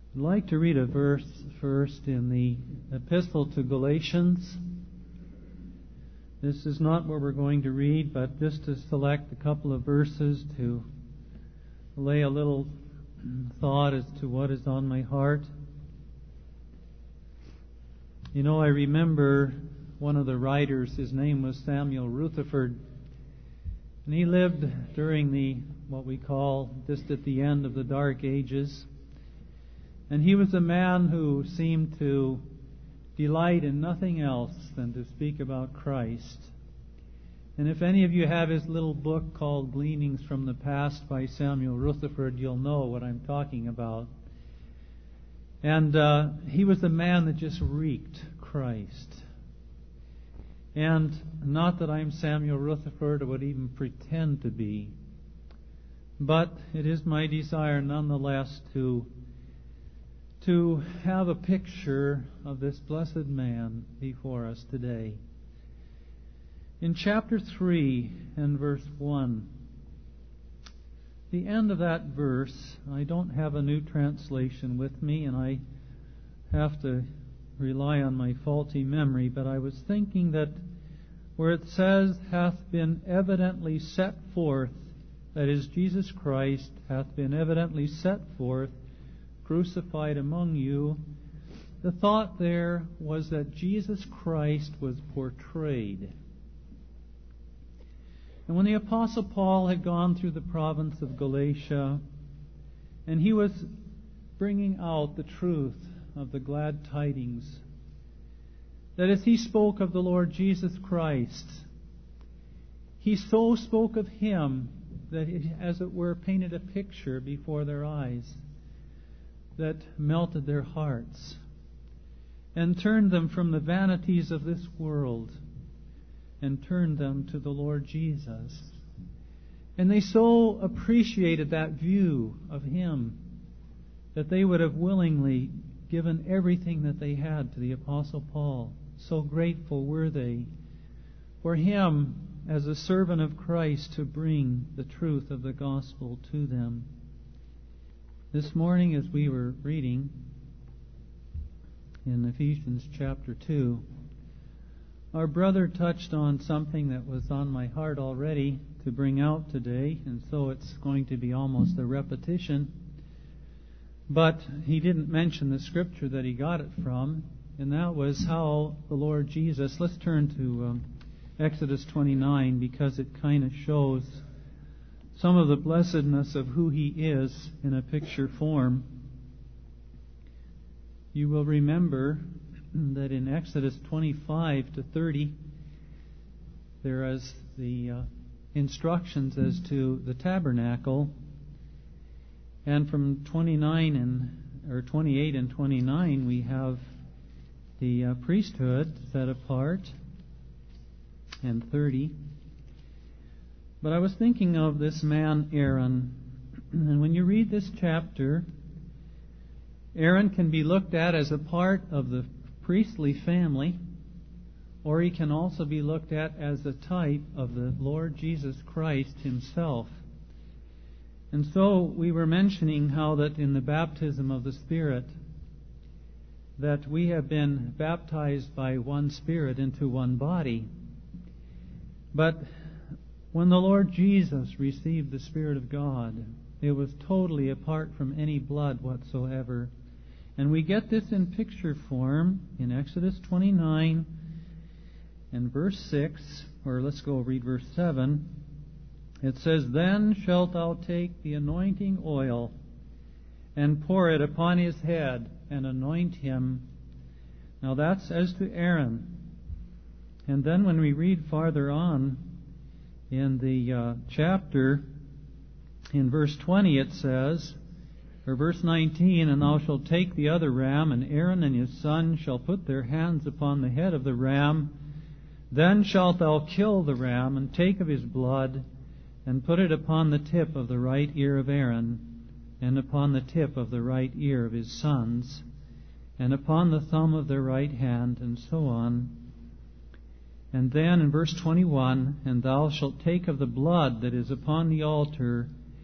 I'd like to read a verse first in the Epistle to Galatians. This is not what we're going to read, but just to select a couple of verses to lay a little thought as to what is on my heart. You know, I remember one of the writers, his name was Samuel Rutherford, and he lived during what we call just at the end of the Dark Ages. And he was a man who seemed to delight in nothing else than to speak about Christ. And if any of you have his little book called Gleanings from the Past by Samuel Rutherford, you'll know what I'm talking about. And he was a man that just reeked Christ. And not that I'm Samuel Rutherford or would even pretend to be, but it is my desire nonetheless to have a picture of this blessed man before us today. In chapter 3 and verse 1, the end of that verse, I don't have a new translation with me, and I have to rely on my faulty memory, but I was thinking that where it says, hath been evidently set forth, that is, Jesus Christ hath been evidently set forth, crucified among you, the thought there was that Jesus Christ was portrayed. And when the Apostle Paul had gone through the province of Galatia, and he was bringing out the truth of the glad tidings, that as he spoke of the Lord Jesus Christ, he so spoke of Him that it, as it were, painted a picture before their eyes that melted their hearts and turned them from the vanities of this world and turned them to the Lord Jesus. And they so appreciated that view of Him that they would have willingly given everything that they had to the Apostle Paul. So grateful were they for him as a servant of Christ to bring the truth of the gospel to them. This morning, as we were reading in Ephesians chapter 2, our brother touched on something that was on my heart already to bring out today, and so it's going to be almost a repetition. But he didn't mention the scripture that he got it from, and that was how the Lord Jesus... Let's turn to Exodus 29, because it kind of shows some of the blessedness of who He is in a picture form. You will remember that in Exodus 25 to 30, there is the instructions as to the tabernacle. And from 28 and 29, we have the priesthood set apart, and 30. But I was thinking of this man, Aaron. And when you read this chapter, Aaron can be looked at as a part of the priestly family, or he can also be looked at as a type of the Lord Jesus Christ Himself. And so we were mentioning how that in the baptism of the Spirit, that we have been baptized by one Spirit into one body. But when the Lord Jesus received the Spirit of God, it was totally apart from any blood whatsoever. And we get this in picture form in Exodus 29 and verse 6, or let's go read verse 7. It says, Then shalt thou take the anointing oil and pour it upon his head and anoint him. Now that's as to Aaron. And then when we read farther on in the chapter, in verse 20 it says, or verse 19, And thou shalt take the other ram, and Aaron and his son shall put their hands upon the head of the ram. Then shalt thou kill the ram, and take of his blood, and put it upon the tip of the right ear of Aaron, and upon the tip of the right ear of his sons, and upon the thumb of their right hand, and so on. And then in verse 21, And thou shalt take of the blood that is upon the altar,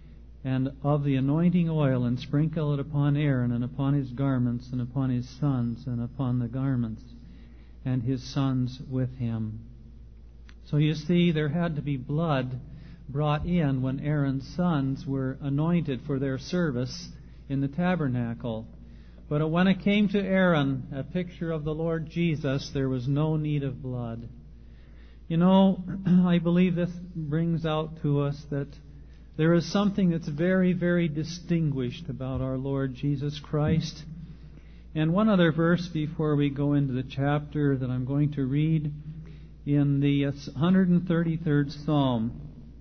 and of the anointing oil, and sprinkle it upon Aaron, and upon his garments, and upon his sons, and upon the garments, and his sons with him. So you see, there had to be blood brought in when Aaron's sons were anointed for their service in the tabernacle. But when it came to Aaron, a picture of the Lord Jesus, there was no need of blood. You know, I believe this brings out to us that there is something that's very, very distinguished about our Lord Jesus Christ. And one other verse before we go into the chapter that I'm going to read in the 133rd Psalm.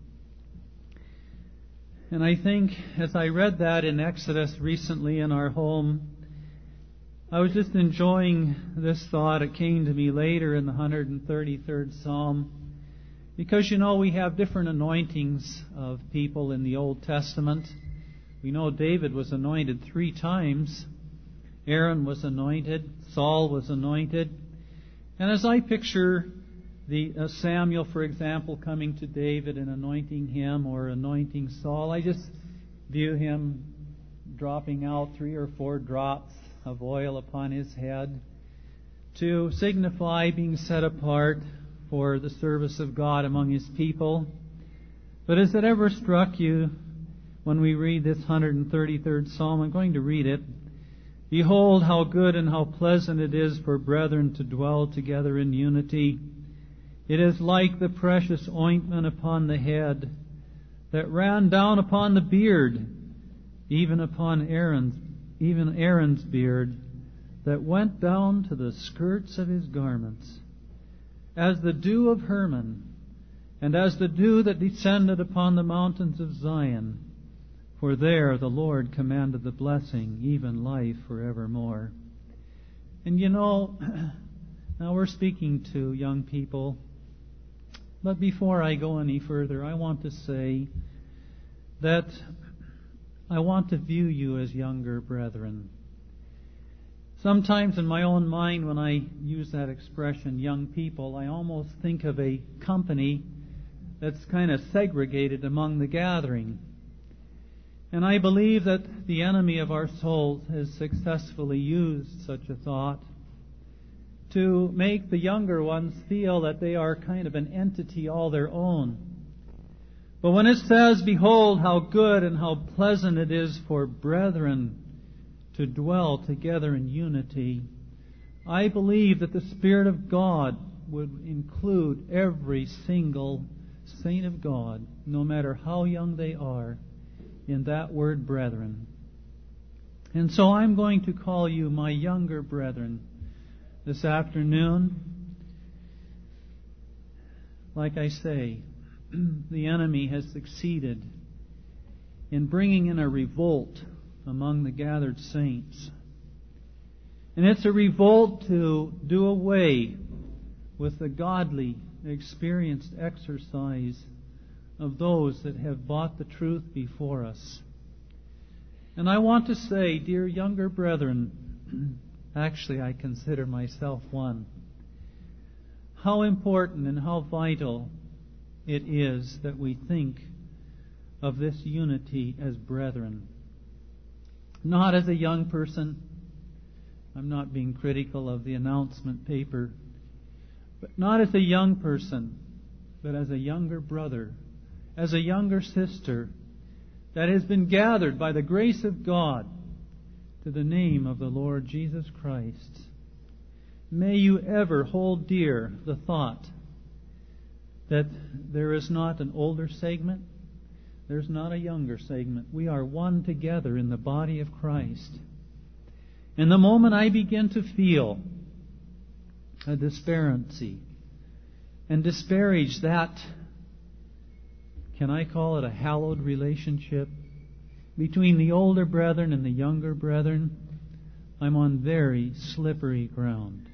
And I think as I read that in Exodus recently in our home, I was just enjoying this thought. It came to me later in the 133rd Psalm. Because, you know, we have different anointings of people in the Old Testament. We know David was anointed 3 times. Aaron was anointed. Saul was anointed. And as I picture Samuel, for example, coming to David and anointing him or anointing Saul, I just view him dropping out 3 or 4 drops of oil upon his head to signify being set apart for the service of God among His people. But has it ever struck you when we read this 133rd Psalm? I'm going to read it. Behold, how good and how pleasant it is for brethren to dwell together in unity. It is like the precious ointment upon the head that ran down upon the beard, even Aaron's beard, that went down to the skirts of his garments, as the dew of Hermon, and as the dew that descended upon the mountains of Zion. For there the Lord commanded the blessing, even life forevermore. And you know, now we're speaking to young people, but before I go any further, I want to say that I want to view you as younger brethren. Sometimes in my own mind, when I use that expression, young people, I almost think of a company that's kind of segregated among the gathering. And I believe that the enemy of our souls has successfully used such a thought to make the younger ones feel that they are kind of an entity all their own. But when it says, behold, how good and how pleasant it is for brethren to dwell together in unity, I believe that the Spirit of God would include every single saint of God, no matter how young they are, in that word brethren. And so I'm going to call you my younger brethren this afternoon. Like I say, the enemy has succeeded in bringing in a revolt among the gathered saints. And it's a revolt to do away with the godly, experienced exercise of those that have brought the truth before us. And I want to say, dear younger brethren, actually I consider myself one, how important and how vital it is that we think of this unity as brethren. Not as a young person. I'm not being critical of the announcement paper. But not as a young person, but as a younger brother, as a younger sister that has been gathered by the grace of God to the name of the Lord Jesus Christ. May you ever hold dear the thought that there is not an older segment, there's not a younger segment. We are one together in the body of Christ. And the moment I begin to feel a disparity and disparage that, can I call it a hallowed relationship between the older brethren and the younger brethren, I'm on very slippery ground.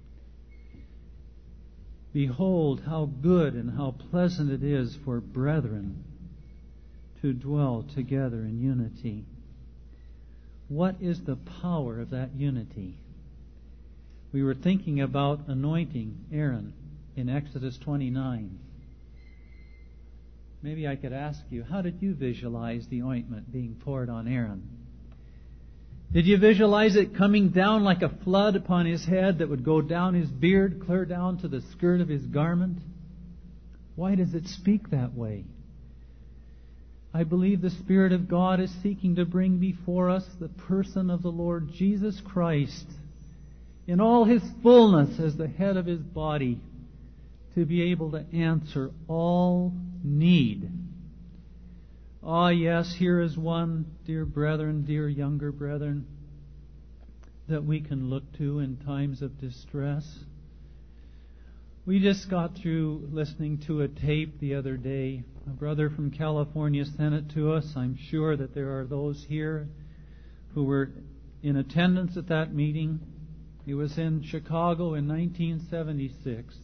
Behold, how good and how pleasant it is for brethren to dwell together in unity. What is the power of that unity? We were thinking about anointing Aaron in Exodus 29. maybe I could ask you, how did you visualize the ointment being poured on Aaron? Did you visualize it coming down like a flood upon his head that would go down his beard, clear down to the skirt of his garment? Why does it speak that way? I believe the Spirit of God is seeking to bring before us the person of the Lord Jesus Christ in all His fullness as the head of His body, to be able to answer all need. Ah, yes, here is one, dear brethren, dear younger brethren, that we can look to in times of distress. We just got through listening to a tape the other day. A brother from California sent it to us. I'm sure that there are those here who were in attendance at that meeting. It was in Chicago in 1976.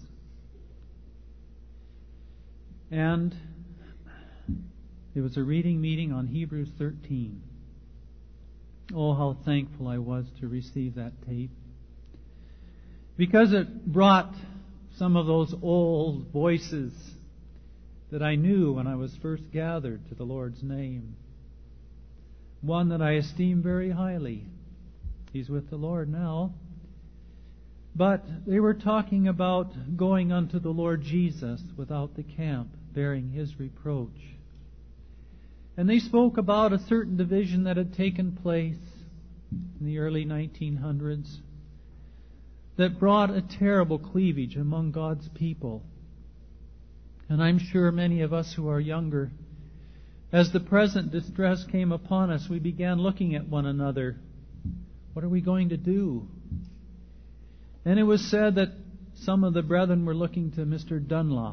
And it was a reading meeting on Hebrews 13. Oh, how thankful I was to receive that tape. Because it brought some of those old voices that I knew when I was first gathered to the Lord's name. One that I esteem very highly. He's with the Lord now. But they were talking about going unto the Lord Jesus without the camp, bearing His reproach. And they spoke about a certain division that had taken place in the early 1900s that brought a terrible cleavage among God's people. And I'm sure many of us who are younger, as the present distress came upon us, we began looking at one another. What are we going to do? And it was said that some of the brethren were looking to Mr. Dunlop.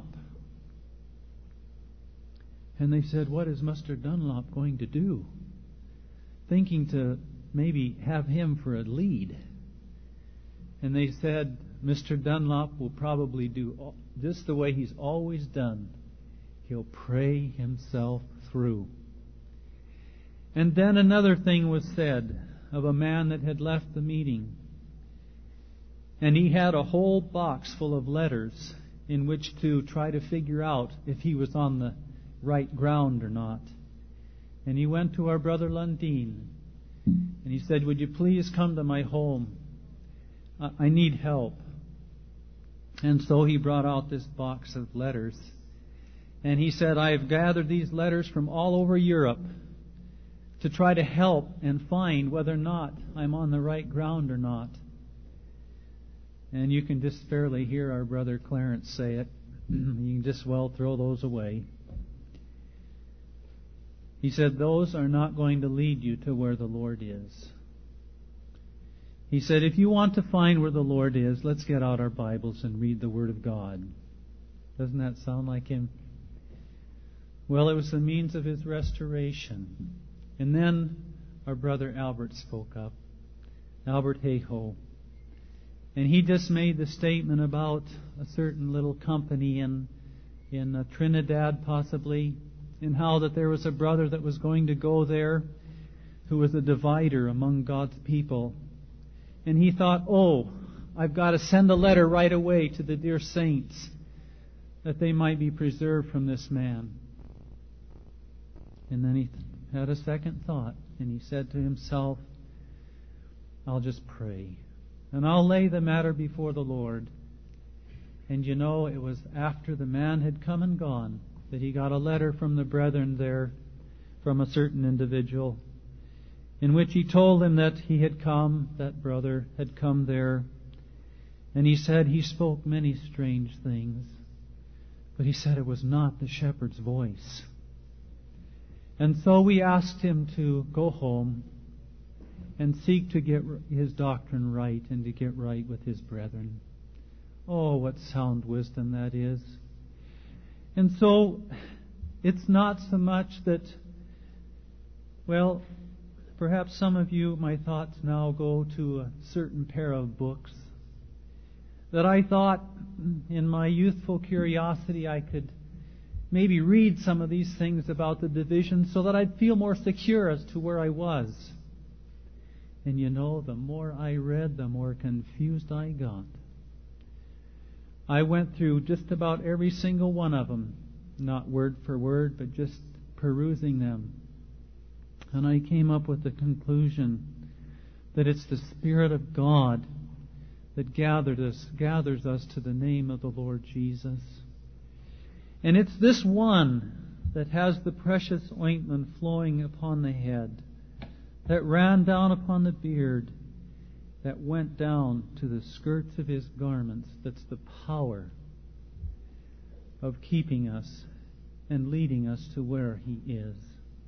And they said, what is Mr. Dunlop going to do? Thinking to maybe have him for a lead. And they said, Mr. Dunlop will probably do just the way he's always done. He'll pray himself through. And then another thing was said of a man that had left the meeting. And he had a whole box full of letters in which to try to figure out if he was on the right ground or not. And he went to our brother Lundeen. And he said, would you please come to my home? I need help. And so he brought out this box of letters. And he said, I have gathered these letters from all over Europe to try to help and find whether or not I'm on the right ground or not. And you can just fairly hear our brother Clarence say it. You can just well throw those away. He said, those are not going to lead you to where the Lord is. He said, if you want to find where the Lord is, let's get out our Bibles and read the Word of God. Doesn't that sound like him? Well, it was the means of his restoration. And then our brother Albert spoke up. Albert Hayhoe. And he just made the statement about a certain little company in Trinidad, possibly, and how that there was a brother that was going to go there who was a divider among God's people. And he thought, oh, I've got to send a letter right away to the dear saints that they might be preserved from this man. And then he had a second thought, and he said to himself, I'll just pray. And I'll lay the matter before the Lord. And you know, it was after the man had come and gone that he got a letter from the brethren there, from a certain individual, in which he told them that he had come, that brother had come there. And he said he spoke many strange things, but he said it was not the shepherd's voice. And so we asked him to go home and seek to get his doctrine right and to get right with his brethren. Oh, what sound wisdom that is. And so it's not so much that, well, perhaps some of you, my thoughts now go to a certain pair of books that I thought in my youthful curiosity I could maybe read some of these things about the division so that I'd feel more secure as to where I was. And you know, the more I read, the more confused I got. I went through just about every single one of them not word for word, but just perusing them. And I came up with the conclusion that it's the Spirit of God that gathers us to the name of the Lord Jesus. And it's this one that has the precious ointment flowing upon the head, that ran down upon the beard, that went down to the skirts of his garments. That's the power of keeping us and leading us to where he is.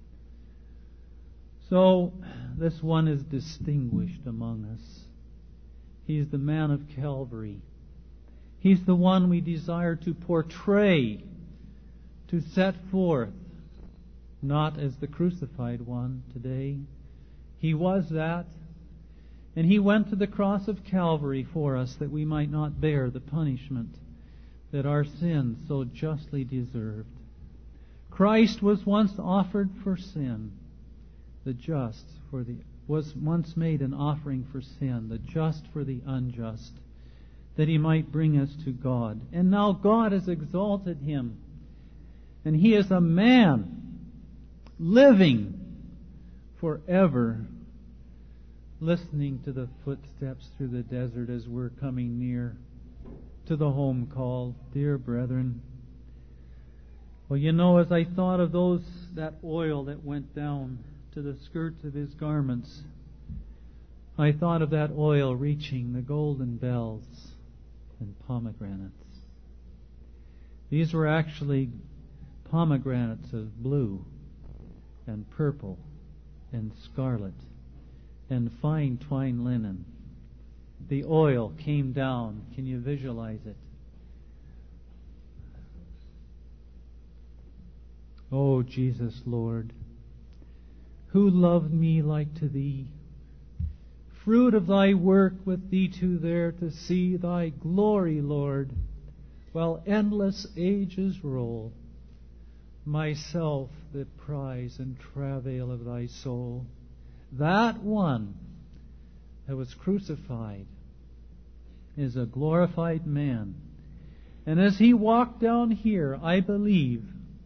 So, this one is distinguished among us. He's the man of Calvary. He's the one we desire to portray, to set forth, not as the crucified one today. He was that, and he went to the cross of Calvary for us that we might not bear the punishment that our sins so justly deserved. Christ was once offered for sin, was once made an offering for sin, the just for the unjust, that he might bring us to God. And now God has exalted him, and he is a man living forever, listening to the footsteps through the desert as we're coming near to the home call. Dear brethren, well, you know, as I thought of that oil that went down to the skirts of his garments, I thought of that oil reaching the golden bells and pomegranates. These were actually pomegranates of blue and purple and scarlet and fine twined linen. The oil came down. Can you visualize it? Oh, Jesus, Lord, who loved me like to thee? Fruit of thy work, with thee too there to see thy glory, Lord, while endless ages roll. Myself that prize and travail of thy soul. That one that was crucified is a glorified man. And as he walked down here, I believe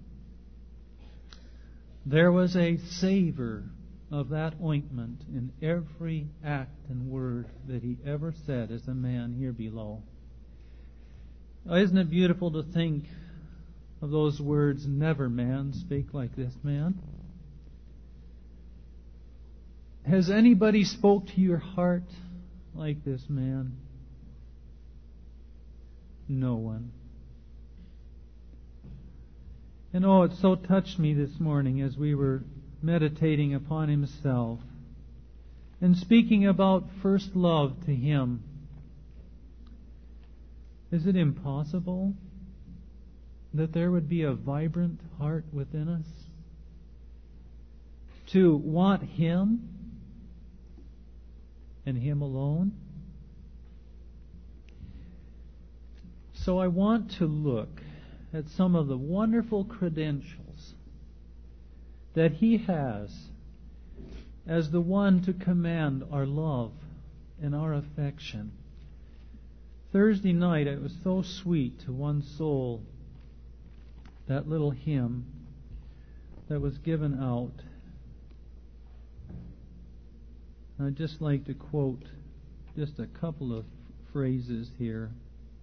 there was a savor of that ointment in every act and word that he ever said as a man here below. Isn't it beautiful to think of those words, never man spake like this man? Has anybody spoke to your heart like this man? No one. And oh, it so touched me this morning as we were meditating upon himself and speaking about first love to him. Is it impossible that there would be a vibrant heart within us to want him and him alone? So I want to look at some of the wonderful credentials that he has as the one to command our love and our affection. Thursday night, it was so sweet to one soul, that little hymn that was given out. I'd just like to quote just a couple of phrases here.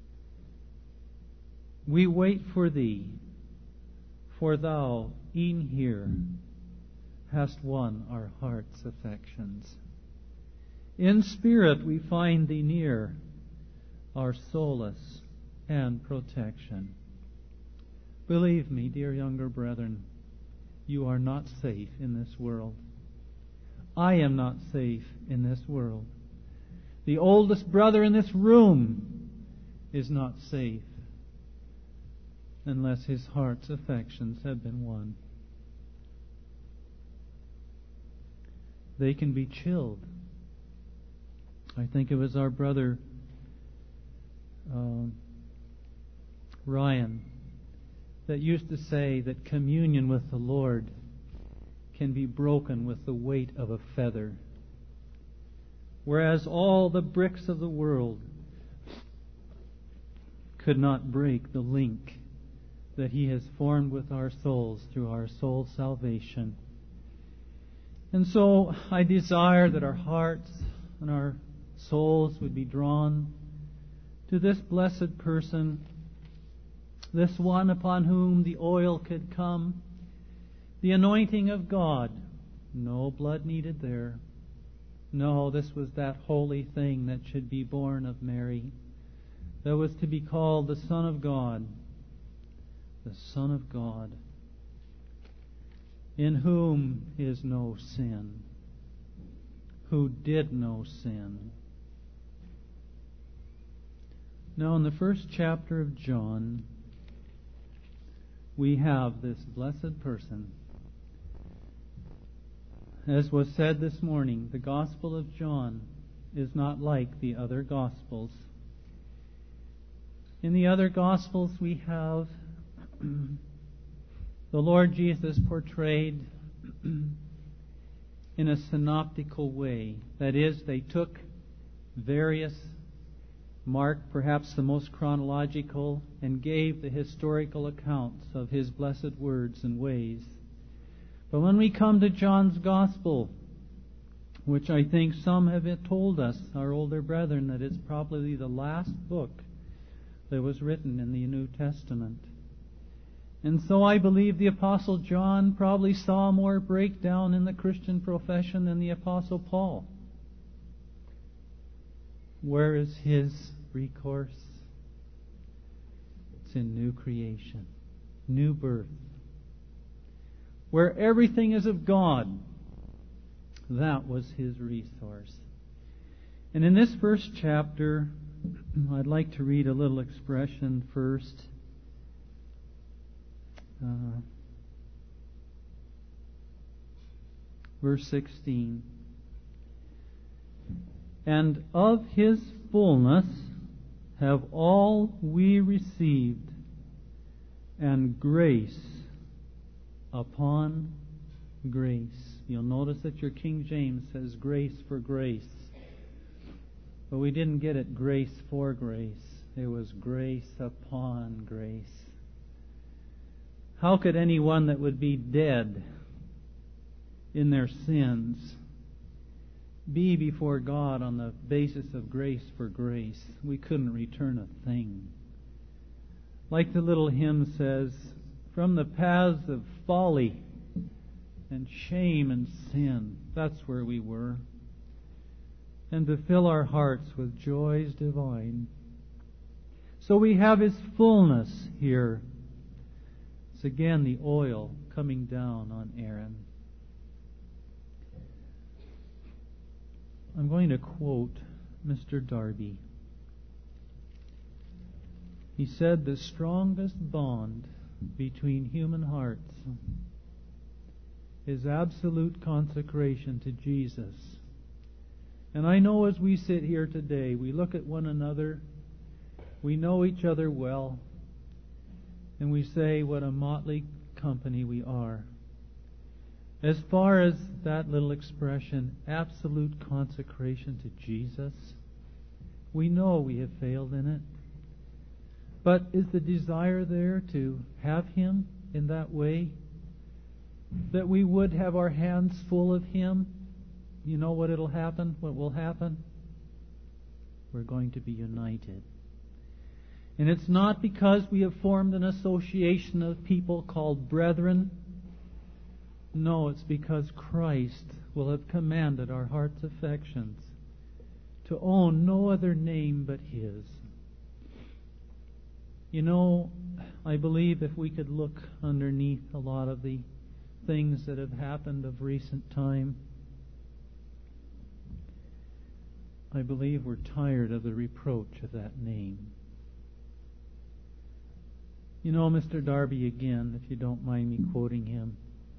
We wait for thee, for thou, e'en here, hast won our heart's affections. In spirit we find thee near, our solace and protection. Believe me, dear younger brethren, you are not safe in this world. I am not safe in this world. The oldest brother in this room is not safe unless his heart's affections have been won. They can be chilled. I think it was our brother Ryan that used to say that communion with the Lord can be broken with the weight of a feather, whereas all the bricks of the world could not break the link that He has formed with our souls through our soul salvation. And so I desire that our hearts and our souls would be drawn to this blessed person, this one upon whom the oil could come, the anointing of God. No blood needed there. No, this was that holy thing that should be born of Mary, that was to be called the Son of God. The Son of God, in whom is no sin, who did no sin. Now, in the first chapter of John, we have this blessed person. As was said this morning, the Gospel of John is not like the other Gospels. In the other Gospels, we have the Lord Jesus portrayed in a synoptical way. That is, they took various, Mark perhaps the most chronological, and gave the historical accounts of His blessed words and ways. But when we come to John's Gospel, which I think some have told us, our older brethren, that it's probably the last book that was written in the New Testament. And so I believe the Apostle John probably saw more breakdown in the Christian profession than the Apostle Paul. Where is his recourse? It's in new creation, new birth. Where everything is of God, that was his resource. And in this first chapter, I'd like to read a little expression first. Verse 16. And of His fullness have all we received, and grace upon grace. You'll notice that your King James says grace for grace. But we didn't get it grace for grace. It was grace upon grace. How could anyone that would be dead in their sins be before God on the basis of grace for grace? We couldn't return a thing. Like the little hymn says, from the paths of folly and shame and sin, that's where we were. And to fill our hearts with joys divine. So we have His fullness here. It's again the oil coming down on Aaron. I'm going to quote Mr. Darby. He said, the strongest bond between human hearts is absolute consecration to Jesus. And I know as we sit here today, we look at one another, we know each other well, and we say what a motley company we are. As far as that little expression, absolute consecration to Jesus, we know we have failed in it. But is the desire there to have Him in that way? That we would have our hands full of Him? You know what it'll happen? What will happen? We're going to be united. And it's not because we have formed an association of people called brethren. No, it's because Christ will have commanded our heart's affections to own no other name but His. You know, I believe if we could look underneath a lot of the things that have happened of recent time, I believe we're tired of the reproach of that name. You know, Mr. Darby, again, if you don't mind me quoting him,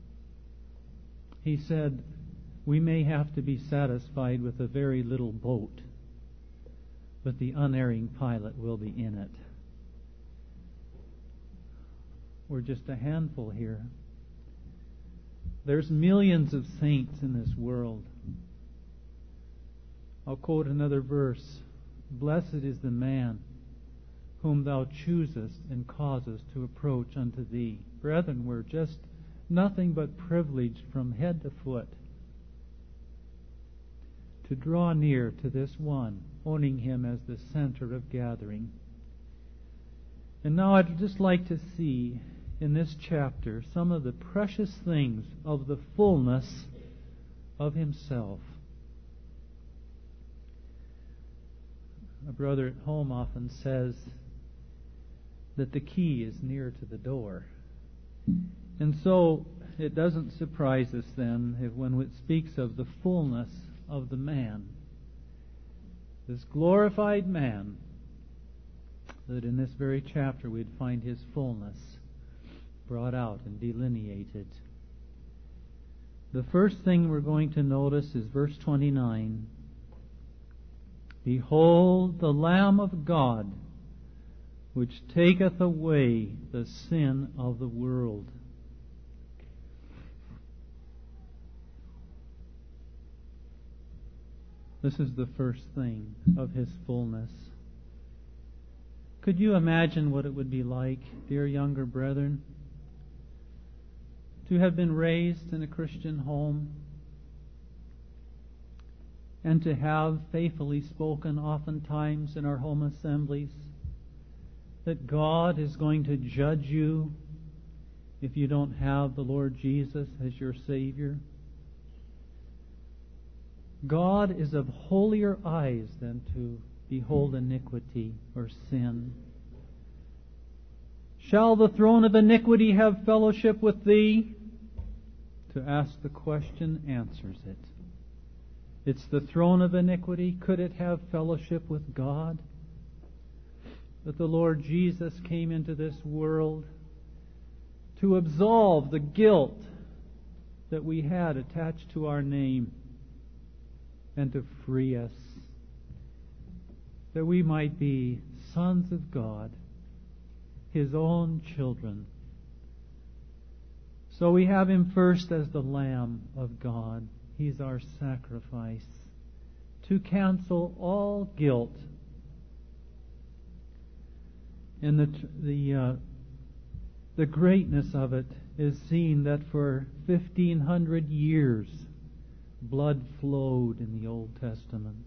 he said, we may have to be satisfied with a very little boat, but the unerring pilot will be in it. We're just a handful here. There's millions of saints in this world. I'll quote another verse. Blessed is the man whom thou choosest and causest to approach unto thee. Brethren, we're just nothing but privileged from head to foot to draw near to this one, owning him as the center of gathering. And now I'd just like to see in this chapter some of the precious things of the fullness of himself. A brother at home often says that the key is near to the door. And so it doesn't surprise us then if when it speaks of the fullness of the man, this glorified man, that in this very chapter we'd find his fullness brought out and delineated. The first thing we're going to notice is verse 29. Behold the Lamb of God, which taketh away the sin of the world. This is the first thing of his fullness. Could you imagine what it would be like, dear younger brethren, to have been raised in a Christian home and to have faithfully spoken oftentimes in our home assemblies that God is going to judge you if you don't have the Lord Jesus as your Savior? God is of holier eyes than to behold iniquity or sin. Shall the throne of iniquity have fellowship with thee? To ask the question answers it. It's the throne of iniquity. Could it have fellowship with God? That the Lord Jesus came into this world to absolve the guilt that we had attached to our name and to free us, that we might be sons of God, His own children. So we have Him first as the Lamb of God. He's our sacrifice to cancel all guilt. And the greatness of it is seen that for 1,500 years blood flowed in the Old Testament.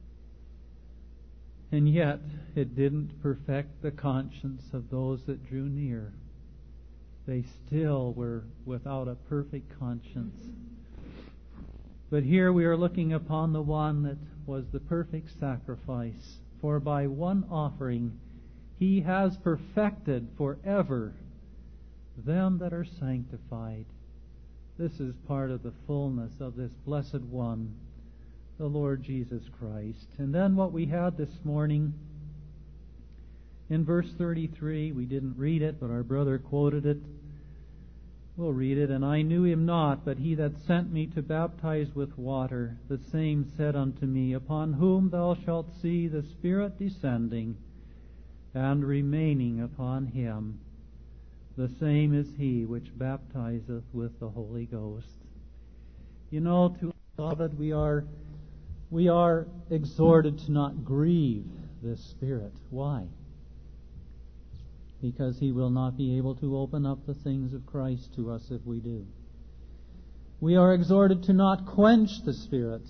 And yet it didn't perfect the conscience of those that drew near. They still were without a perfect conscience. But here we are looking upon the one that was the perfect sacrifice. For by one offering He has perfected forever them that are sanctified. This is part of the fullness of this blessed one, the Lord Jesus Christ. And then what we had this morning in verse 33, we didn't read it, but our brother quoted it. We'll read it. And I knew Him not, but He that sent me to baptize with water, the same said unto me, Upon whom thou shalt see the Spirit descending and remaining upon Him, the same is He which baptizeth with the Holy Ghost. You know, to beloved, we are exhorted to not grieve this Spirit. Why? Because He will not be able to open up the things of Christ to us if we do. We are exhorted to not quench the Spirit,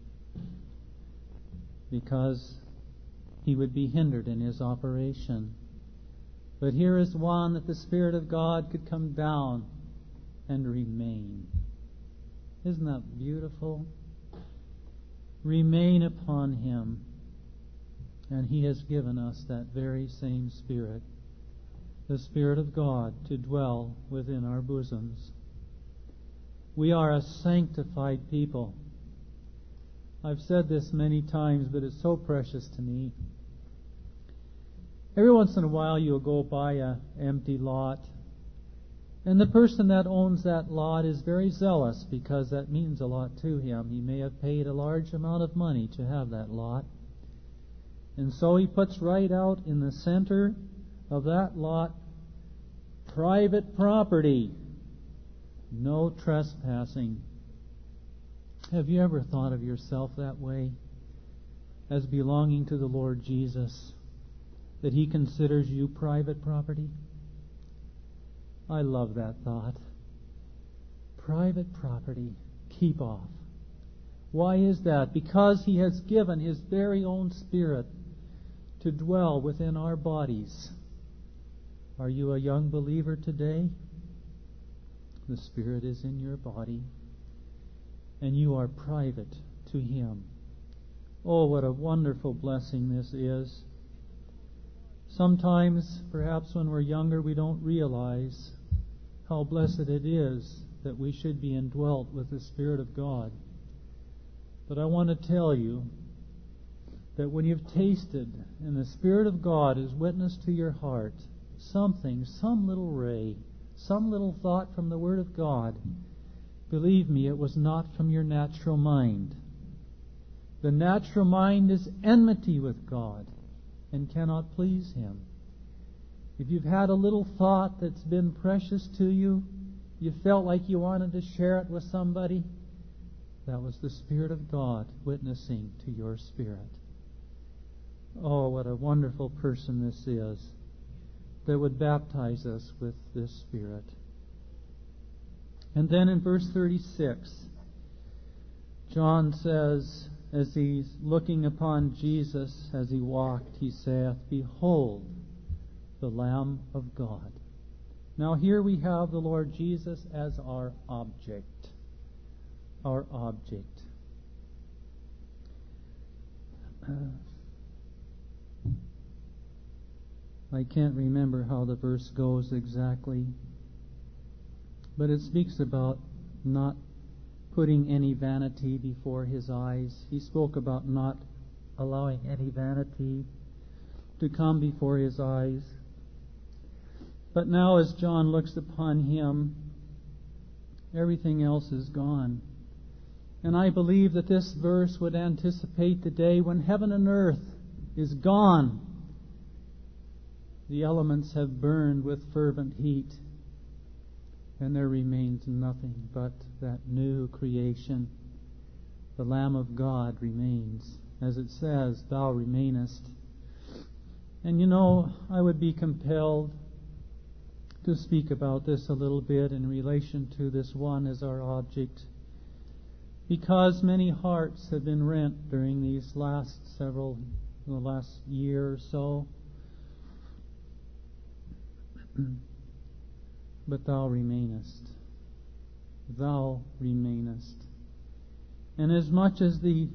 because He would be hindered in His operation. But here is one that the Spirit of God could come down and remain. Isn't that beautiful? Remain upon Him. And He has given us that very same Spirit, the Spirit of God, to dwell within our bosoms. We are a sanctified people. I've said this many times, but it's so precious to me. Every once in a while you'll go by an empty lot, and the person that owns that lot is very zealous because that means a lot to him. He may have paid a large amount of money to have that lot. And so he puts right out in the center of that lot, private property, no trespassing. Have you ever thought of yourself that way, as belonging to the Lord Jesus? that He considers you private property? I love that thought. Private property. Keep off. Why is that? Because He has given His very own Spirit to dwell within our bodies. Are you a young believer today? The Spirit is in your body, and you are private to Him. Oh, what a wonderful blessing this is. Sometimes, perhaps when we're younger, we don't realize how blessed it is that we should be indwelt with the Spirit of God. But I want to tell you that when you've tasted and the Spirit of God is witness to your heart, something, some little ray, some little thought from the Word of God, believe me, it was not from your natural mind. The natural mind is enmity with God and cannot please Him. If you've had a little thought that's been precious to you, you felt like you wanted to share it with somebody, that was the Spirit of God witnessing to your spirit. Oh, what a wonderful person this is that would baptize us with this Spirit. And then in verse 36, John says, as he's looking upon Jesus as He walked, he saith, Behold, the Lamb of God. Now here we have the Lord Jesus as our object. Our object. I can't remember how the verse goes exactly, but it speaks about not putting any vanity before His eyes. He spoke about not allowing any vanity to come before His eyes. But now as John looks upon Him, everything else is gone. And I believe that this verse would anticipate the day when heaven and earth is gone. The elements have burned with fervent heat, and there remains nothing but that new creation. The Lamb of God remains. As it says, Thou remainest. And you know, I would be compelled to speak about this a little bit in relation to this one as our object, because many hearts have been rent during these last year or so. But Thou remainest. Thou remainest. And as much as the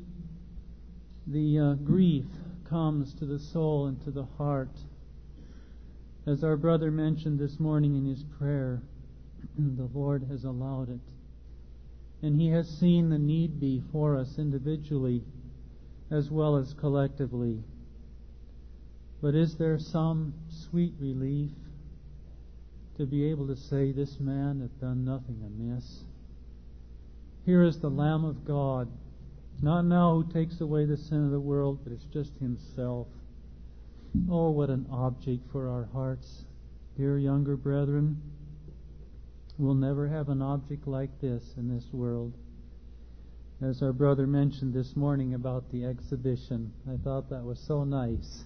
grief comes to the soul and to the heart, as our brother mentioned this morning in his prayer, the Lord has allowed it. And He has seen the need be for us individually as well as collectively. But is there some sweet relief to be able to say, This man hath done nothing amiss? Here is the Lamb of God, not now who takes away the sin of the world, but it's just Himself. Oh, what an object for our hearts. Dear younger brethren, we'll never have an object like this in this world. As our brother mentioned this morning about the exhibition, I thought that was so nice.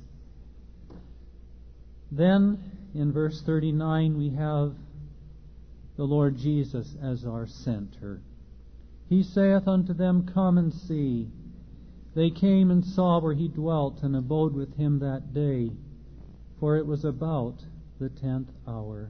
Then, in verse 39, we have the Lord Jesus as our center. He saith unto them, Come and see. They came and saw where He dwelt, and abode with Him that day, for it was about the 10th hour.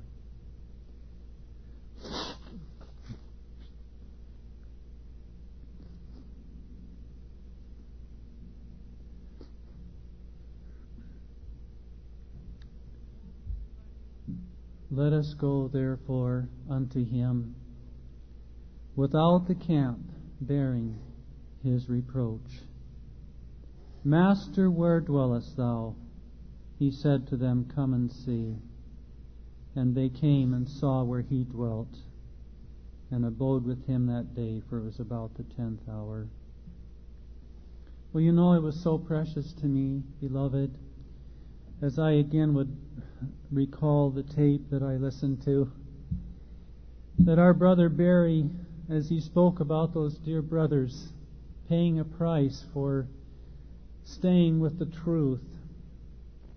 Let us go, therefore, unto Him, without the camp, bearing His reproach. Master, where dwellest Thou? He said to them, Come and see. And they came and saw where He dwelt, and abode with Him that day, for it was about the 10th hour. Well, you know, it was so precious to me, beloved, as I again would recall the tape that I listened to, that our brother Barry, as he spoke about those dear brothers paying a price for staying with the truth,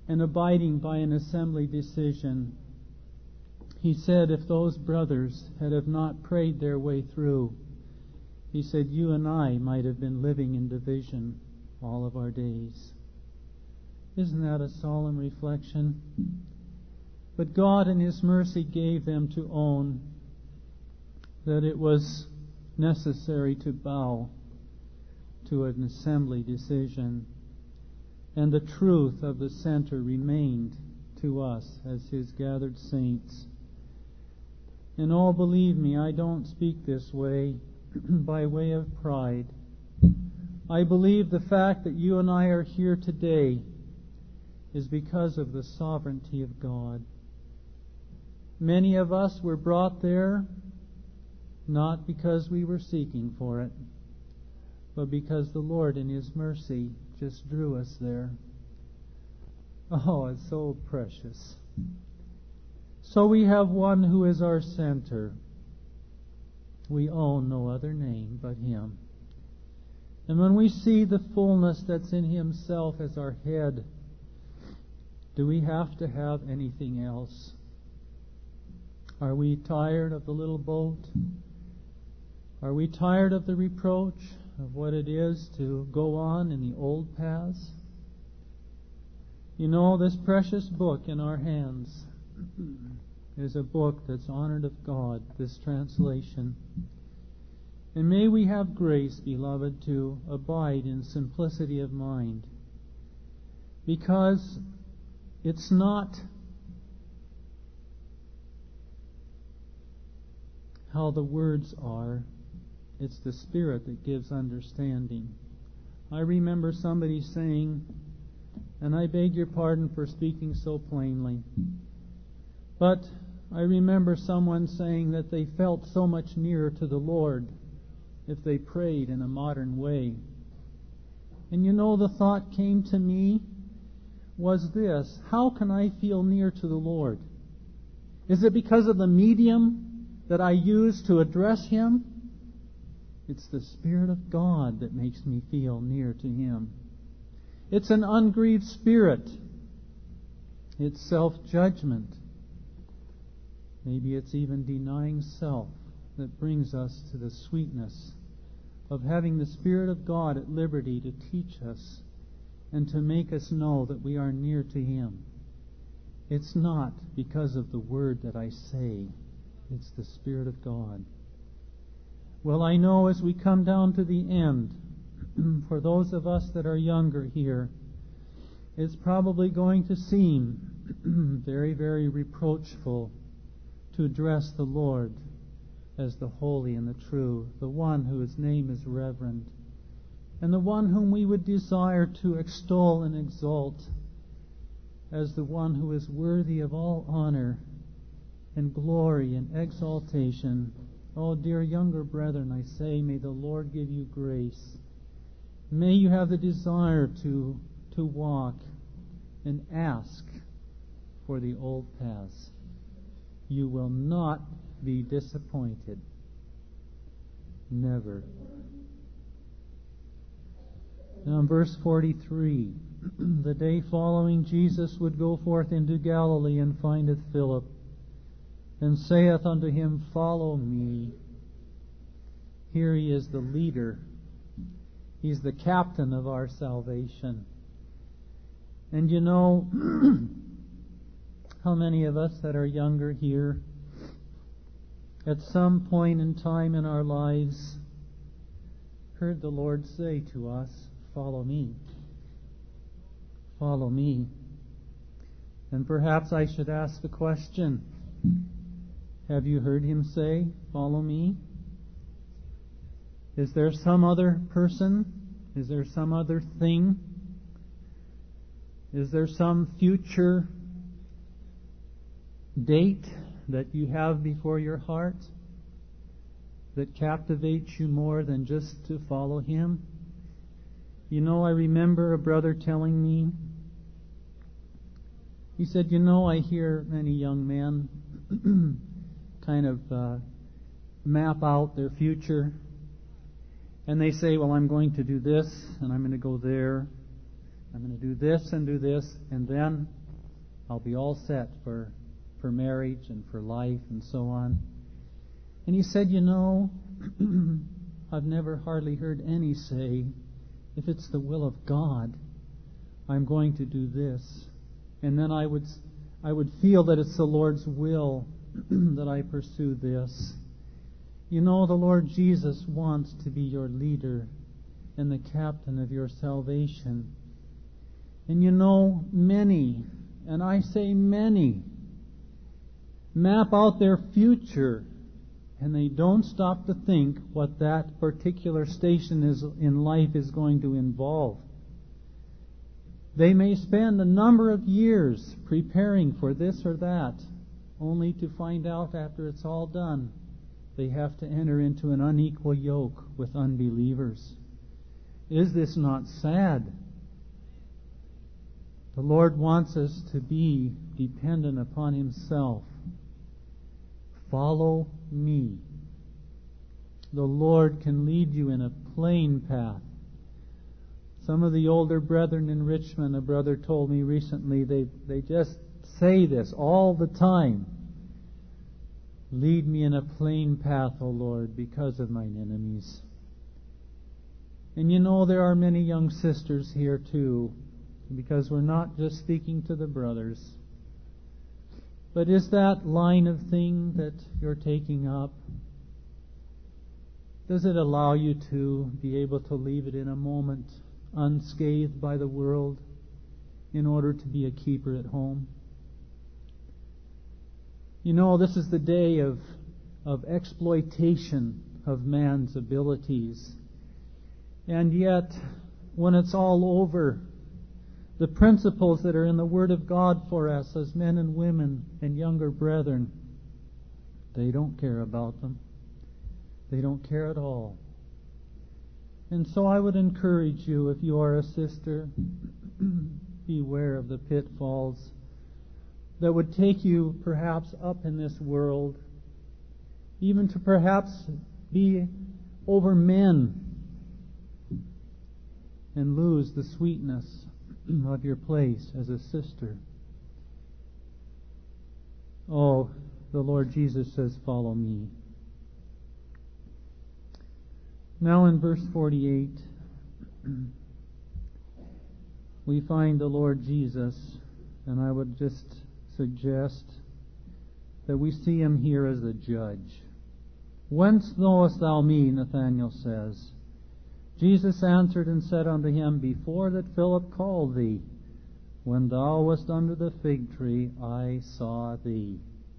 and abiding by an assembly decision. He said if those brothers had have not prayed their way through, he said you and I might have been living in division all of our days. Isn't that a solemn reflection? But God in His mercy gave them to own that it was necessary to bow to an assembly decision, and the truth of the center remained to us as His gathered saints. And oh, believe me, I don't speak this way by way of pride. I believe the fact that you and I are here today is because of the sovereignty of God. Many of us were brought there not because we were seeking for it, but because the Lord in His mercy just drew us there. Oh, it's so precious. So we have one who is our center. We own no other name but Him. And when we see the fullness that's in Himself as our head, do we have to have anything else? Are we tired of the little boat? Are we tired of the reproach of what it is to go on in the old paths? You know, this precious book in our hands is a book that's honored of God, this translation. And may we have grace, beloved, to abide in simplicity of mind, because it's not how the words are, it's the Spirit that gives understanding. I remember somebody saying, and I beg your pardon for speaking so plainly, but I remember someone saying that they felt so much nearer to the Lord if they prayed in a modern way. And you know, the thought came to me was this: how can I feel near to the Lord? Is it because of the medium that I use to address Him? It's the Spirit of God that makes me feel near to Him. It's an ungrieved spirit. It's self-judgment. Maybe it's even denying self that brings us to the sweetness of having the Spirit of God at liberty to teach us and to make us know that we are near to Him. It's not because of the word that I say. It's the Spirit of God. Well, I know as we come down to the end, for those of us that are younger here, it's probably going to seem very, very reproachful to address the Lord as the holy and the true, the one whose name is reverend, and the one whom we would desire to extol and exalt as the one who is worthy of all honor and glory and exaltation. Oh, dear younger brethren, I say, may the Lord give you grace. May you have the desire to walk and ask for the old paths. You will not be disappointed. Never. Now in verse 43, the day following Jesus would go forth into Galilee and findeth Philip, and saith unto him, Follow me. Here he is the leader. He's the captain of our salvation. And you know, how many of us that are younger here, at some point in time in our lives, heard the Lord say to us, Follow me. Follow me. And perhaps I should ask the question, have you heard Him say, Follow me? Is there some other person? Is there some other thing? Is there some future date that you have before your heart that captivates you more than just to follow Him? You know, I remember a brother telling me, he said, you know, I hear many young men kind of map out their future, and they say, well, I'm going to do this, and I'm going to go there, I'm going to do this, and then I'll be all set for marriage and for life and so on. And he said, I've never hardly heard any say, if it's the will of God, I'm going to do this. And then I would feel that it's the Lord's will that I pursue this. The Lord Jesus wants to be your leader and the captain of your salvation. And many, and I say many, map out their future, and they don't stop to think what that particular station in life is going to involve. They may spend a number of years preparing for this or that, only to find out after it's all done, they have to enter into an unequal yoke with unbelievers. Is this not sad? The Lord wants us to be dependent upon Himself. Follow me. The Lord can lead you in a plain path. Some of the older brethren in Richmond, a brother told me recently, they just say this all the time. Lead me in a plain path, O Lord, because of mine enemies. And there are many young sisters here too, because we're not just speaking to the brothers. But is that line of thing that you're taking up, does it allow you to be able to leave it in a moment unscathed by the world in order to be a keeper at home? This is the day of exploitation of man's abilities. And yet, when it's all over, the principles that are in the Word of God for us as men and women and younger brethren, they don't care about them. They don't care at all. And so I would encourage you, if you are a sister, beware of the pitfalls that would take you perhaps up in this world, even to perhaps be over men and lose the sweetness of your place as a sister. Oh, the Lord Jesus says, follow me. Now in verse 48, we find the Lord Jesus, and I would just suggest that we see Him here as the judge. Whence knowest thou me? Nathanael says. Jesus answered and said unto him, Before that Philip called thee, when thou wast under the fig tree, I saw thee.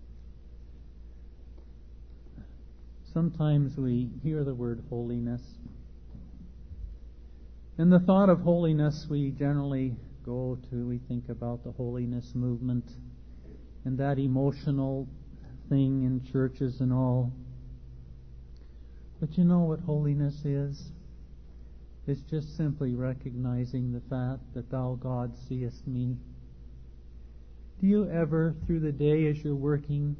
Sometimes we hear the word holiness. And the thought of holiness, we generally we think about the holiness movement and that emotional thing in churches and all. But you know what holiness is? It's just simply recognizing the fact that thou, God, seest me. Do you ever, through the day as you're working,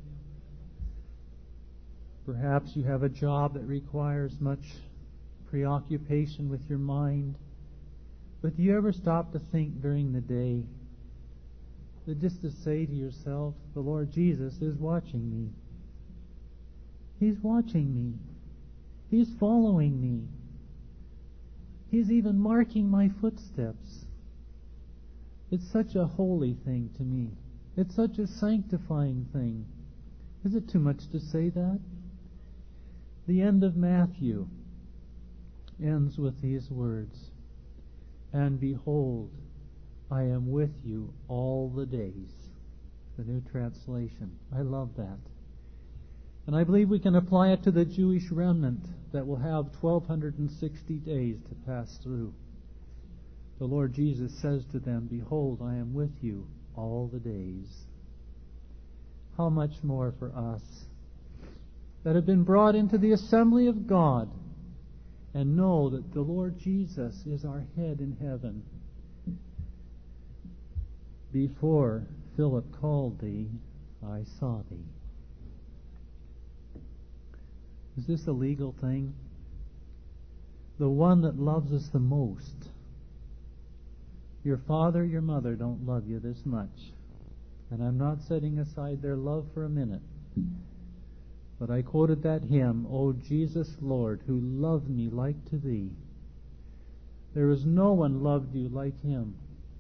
perhaps you have a job that requires much preoccupation with your mind, but do you ever stop to think during the day, that just to say to yourself, the Lord Jesus is watching me. He's watching me. He's following me. He's even marking my footsteps. It's such a holy thing to me. It's such a sanctifying thing. Is it too much to say that? The end of Matthew ends with these words, And behold, I am with you all the days. The New Translation. I love that. And I believe we can apply it to the Jewish remnant that will have 1,260 days to pass through. The Lord Jesus says to them, Behold, I am with you all the days. How much more for us that have been brought into the assembly of God and know that the Lord Jesus is our head in heaven. Before Philip called thee, I saw thee. Is this a legal thing? The one that loves us the most, your father, your mother don't love you this much. And I'm not setting aside their love for a minute. But I quoted that hymn, O Jesus Lord, who loved me like to Thee. There is no one loved you like Him.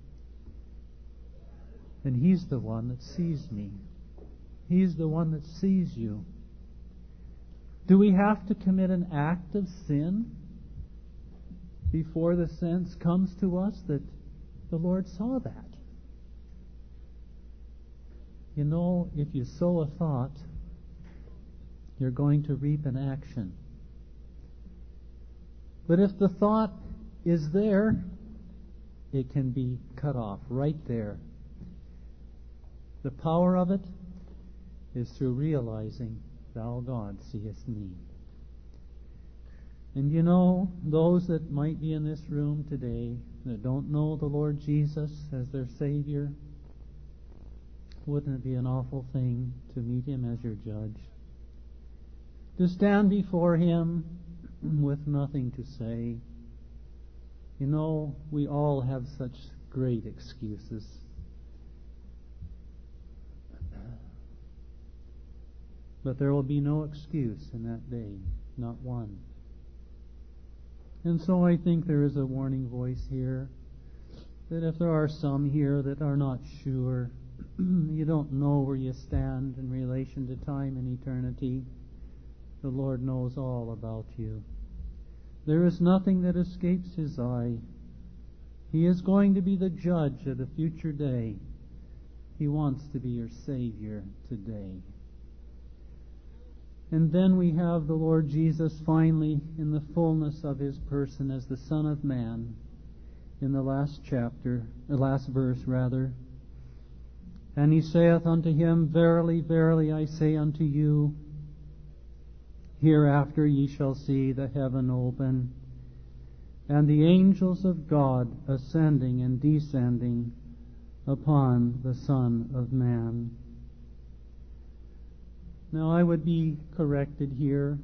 And He's the one that sees me. He's the one that sees you. Do we have to commit an act of sin before the sense comes to us that the Lord saw that? You know, if you sow a thought, you're going to reap an action. But if the thought is there, it can be cut off right there. The power of it is through realizing, Thou God seest me. And you know, those that might be in this room today that don't know the Lord Jesus as their Savior, wouldn't it be an awful thing to meet Him as your judge? To stand before Him with nothing to say. You know, we all have such great excuses. But there will be no excuse in that day, not one. And so I think there is a warning voice here that if there are some here that are not sure, you don't know where you stand in relation to time and eternity, the Lord knows all about you. There is nothing that escapes His eye. He is going to be the judge at a future day. He wants to be your Savior today. And then we have the Lord Jesus finally in the fullness of His person as the Son of Man in the last verse. And He saith unto him, Verily, verily, I say unto you, hereafter ye shall see the heaven open, and the angels of God ascending and descending upon the Son of Man. Now I would be corrected here,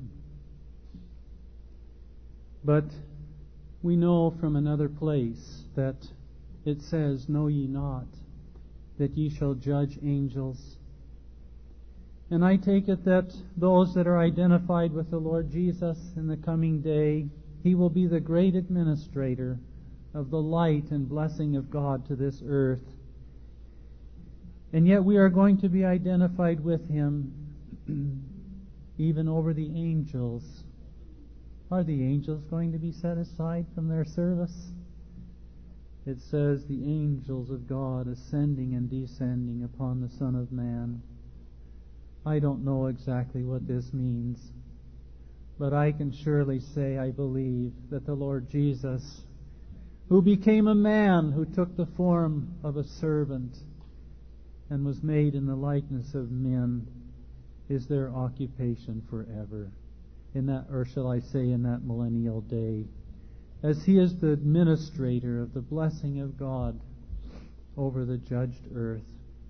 but we know from another place that it says, Know ye not that ye shall judge angels? And I take it that those that are identified with the Lord Jesus in the coming day, He will be the great administrator of the light and blessing of God to this earth. And yet we are going to be identified with Him even over the angels. Are the angels going to be set aside from their service? It says the angels of God ascending and descending upon the Son of Man. I don't know exactly what this means, but I can surely say I believe that the Lord Jesus, who became a man, who took the form of a servant and was made in the likeness of men, is their occupation forever. In that, or shall I say, in that millennial day, as He is the administrator of the blessing of God over the judged earth.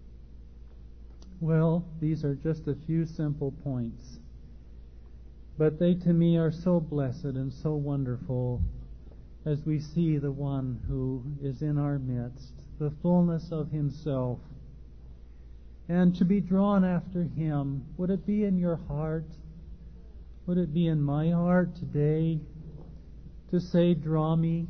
Well, these are just a few simple points, but they to me are so blessed and so wonderful as we see the one who is in our midst, the fullness of Himself, and to be drawn after Him. Would it be in your heart? Would it be in my heart today to say, Draw me,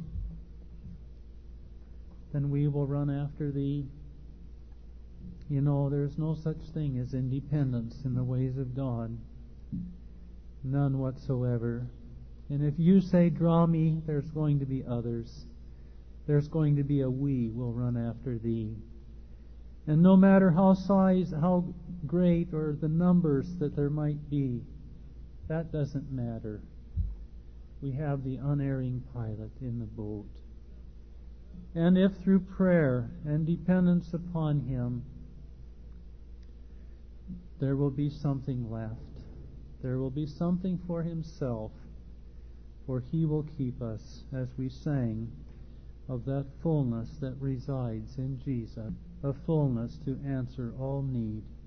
and we will run after Thee? You know, there's no such thing as independence in the ways of God. None whatsoever. And if you say, Draw me, there's going to be others. There's going to be a we will run after Thee. And no matter how great, or the numbers that there might be, that doesn't matter. We have the unerring pilot in the boat. And if through prayer and dependence upon Him, there will be something left. There will be something for Himself, for He will keep us, as we sang, of that fullness that resides in Jesus, a fullness to answer all need